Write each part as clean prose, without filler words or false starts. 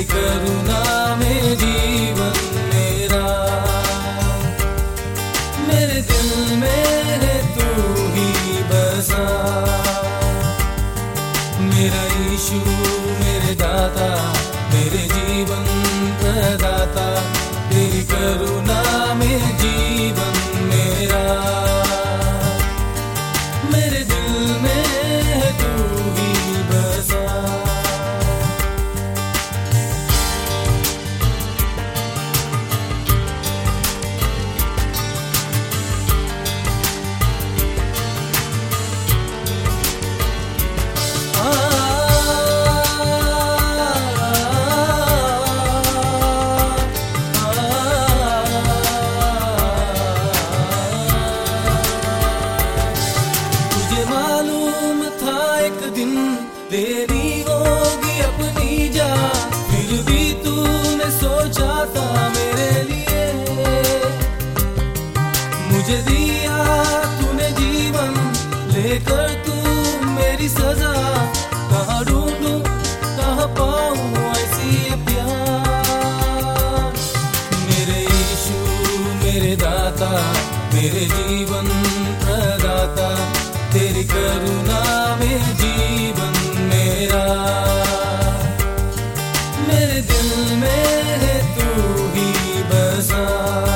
तेरी करुणा में जीवन मेरा। मेरे दिल में है तू ही बसा, मेरा यीशु मेरे दाता, मेरे जीवन प्रदाता, तेरी करुणा में जीवन मेरा। मेरे दिल में है तू ही बसा। तेरी होगी अपनी जा, फिर भी तूने सोचा था मेरे लिए। मुझे दिया तूने जीवन, लेकर तू मेरी सजा। कहाँ ढूंढूं कहाँ पाऊं ऐसी ये प्यार। मेरे यीशु मेरे दाता, मेरे जीवन प्रदाता, तेरी करुणा में जीवन मेरा। मेरे दिल में है तू ही बसा,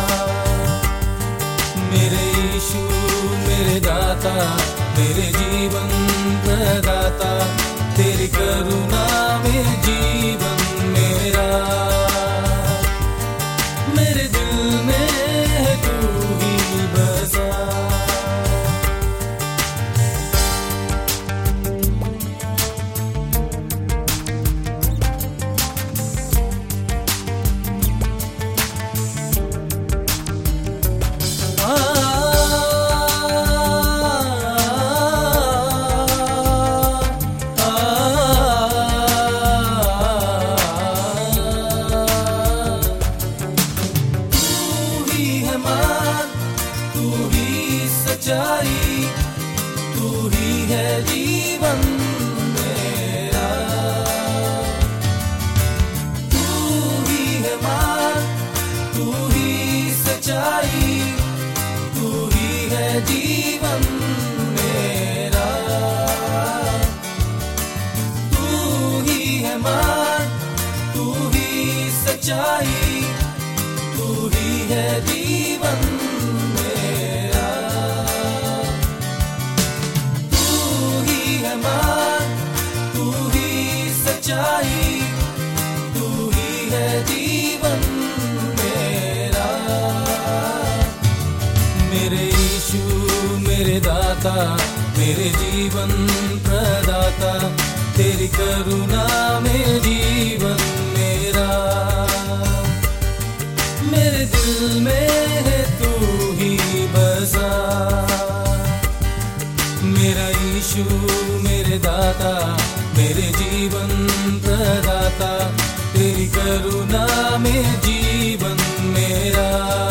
मेरे यीशु मेरे दाता, मेरे जीवन प्रदाता, तेरी करुणा में जीवन मेरा। मेरे दिल में है तू ही बसा। तू ही सच्चाई, तू ही है जीवन मेरा। तू ही है मान, तू ही सच्चाई, तू ही है जीवन मेरा। तू ही है मान, तू ही सच्चाई, तू ही है जीवन मेरा। तू ही है मान, तू ही सच्चाई, तू ही है जीवन मेरा। मेरे यीशु मेरे दाता, मेरे जीवन प्रदाता, तेरी करुणा में जीवन मेरा। मेरे दिल में है तू ही बसा, मेरा यीशु मेरे दाता, मेरे जीवन प्रदाता, तेरी करुणा में जीवन मेरा।